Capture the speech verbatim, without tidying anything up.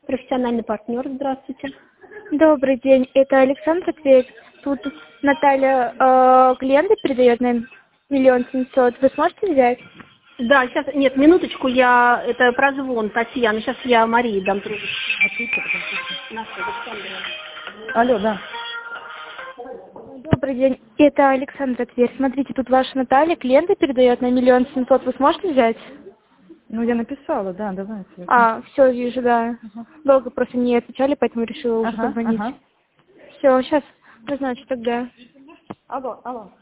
профессиональный партнер. Здравствуйте. Добрый день, это Александр Тверь. Тут Наталья э, клиенты передает на миллион семьсот. Вы сможете взять? Да, сейчас, нет, минуточку, я, это прозвон, Татьяна, сейчас я Марии дам трубочку. Алло, да. Добрый день, это Александр Тверь. Смотрите, тут ваша Наталья клиенты передает на миллион семьсот. Вы сможете взять? Ну, я написала, да, давайте. А, все, вижу, да. Ага. Долго просто не отвечали, поэтому решила уже Ага, позвонить. ага. Все, сейчас назначу тогда. Алло, алло.